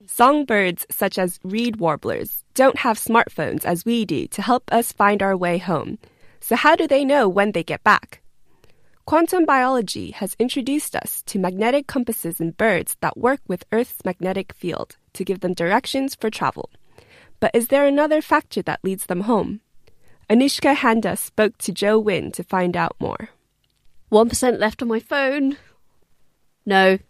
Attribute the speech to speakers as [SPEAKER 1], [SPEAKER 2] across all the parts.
[SPEAKER 1] Songbirds such as reed warblers don't have smartphones as we do to help us find our way home. So how do they know when they get back? Quantum biology has introduced us to magnetic compasses in birds that work with Earth's magnetic field to give them directions for travel. But is there another factor that leads them home? Anushka Handa spoke to Joe Wynn to find out more.
[SPEAKER 2] 1% left on my phone. No.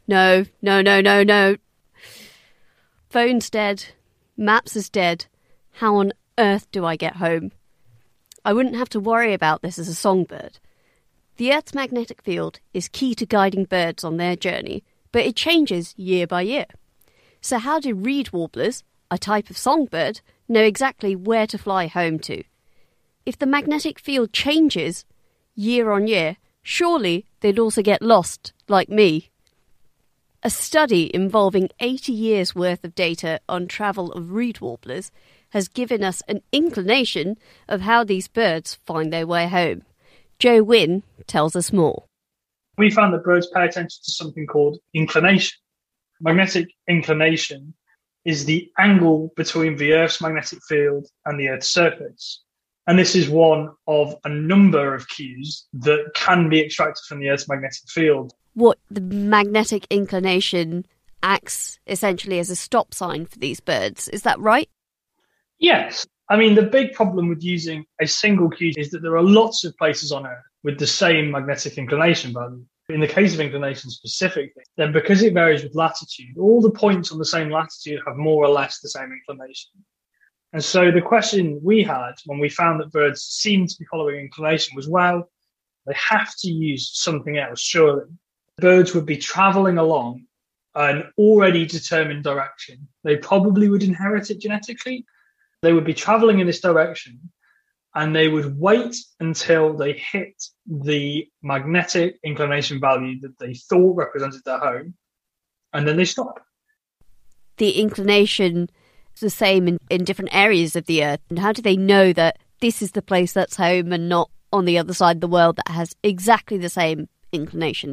[SPEAKER 2] Phone's dead. Maps is dead. How on earth do I get home? I wouldn't have to worry about this as a songbird. The Earth's magnetic field is key to guiding birds on their journey, but it changes year by year. So how do reed warblers, a type of songbird, know exactly where to fly home to? If the magnetic field changes year on year, surely they'd also get lost, like me. A study involving 80 years' worth of data on travel of reed warblers has given us an inclination of how these birds find their way home. Joe Wynn tells us more.
[SPEAKER 3] We found that birds pay attention to something called inclination. Magnetic inclination is the angle between the Earth's magnetic field and the Earth's surface. And this is one of a number of cues that can be extracted from the Earth's magnetic field.
[SPEAKER 2] What, the magnetic inclination acts essentially as a stop sign for these birds, is that right?
[SPEAKER 3] Yes. I mean, the big problem with using a single cue is that there are lots of places on Earth with the same magnetic inclination value. In the case of inclination specifically, then because it varies with latitude, all the points on the same latitude have more or less the same inclination. And so the question we had when we found that birds seemed to be following inclination was, well, they have to use something else, surely. Birds would be traveling along an already determined direction. They probably would inherit it genetically. They would be traveling in this direction and they would wait until they hit the magnetic inclination value that they thought represented their home, and then they stop.
[SPEAKER 2] The inclination is the same in different areas of the Earth. And how do they know that this is the place that's home and not on the other side of the world that has exactly the same inclination?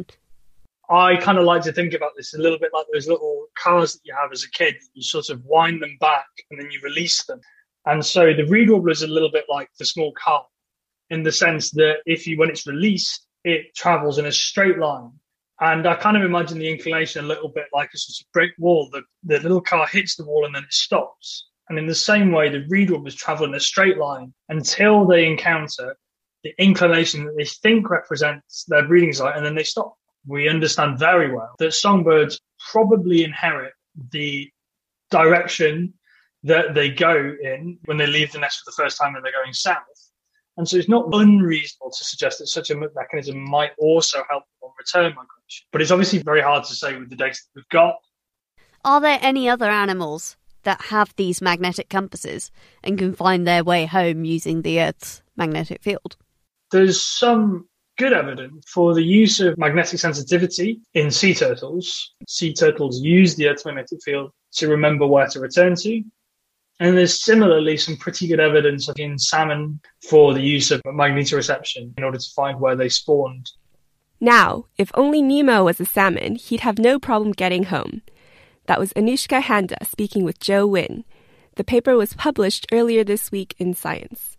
[SPEAKER 3] I kind of like to think about this a little bit like those little cars that you have as a kid. You sort of wind them back and then you release them. And so the reed warbler is a little bit like the small car in the sense that when it's released, it travels in a straight line. And I kind of imagine the inclination a little bit like a sort of brick wall. The little car hits the wall and then it stops. And in the same way, the reed warblers travel in a straight line until they encounter the inclination that they think represents their breeding site, and then they stop. We understand very well that songbirds probably inherit the direction that they go in when they leave the nest for the first time and they're going south. And so it's not unreasonable to suggest that such a mechanism might also help on return migration. But it's obviously very hard to say with the data that we've got.
[SPEAKER 2] Are there any other animals that have these magnetic compasses and can find their way home using the Earth's magnetic field?
[SPEAKER 3] There's some good evidence for the use of magnetic sensitivity in sea turtles. Sea turtles use the Earth's magnetic field to remember where to return to. And there's similarly some pretty good evidence in salmon for the use of magnetoreception in order to find where they spawned.
[SPEAKER 1] Now, if only Nemo was a salmon, he'd have no problem getting home. That was Anushka Handa speaking with Joe Wynn. The paper was published earlier this week in Science.